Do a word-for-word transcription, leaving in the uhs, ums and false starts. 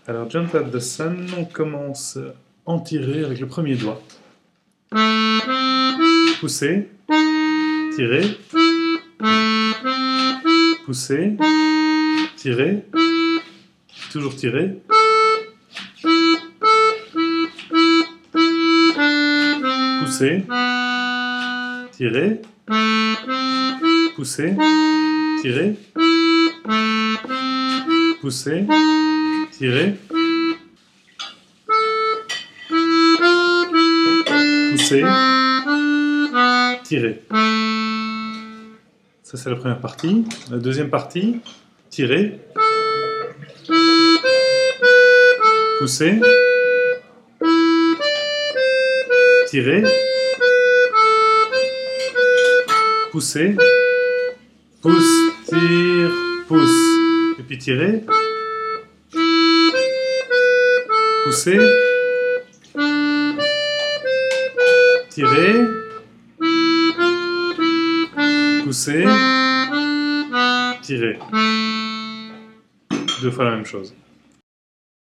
Alors, Jump at the Sun, on commence en tiré avec le premier doigt. Pousser, tirer, pousser, tirer, toujours tirer, pousser, tirer, pousser, tirer, pousser, tirer, pousser, tirer. Ça, c'est la première partie. La deuxième partie, tirer, pousser, tirer, pousser, pousse, tire, pousse. Et puis tirer, pousser, tirer, pousser, tirer. Deux fois la même chose.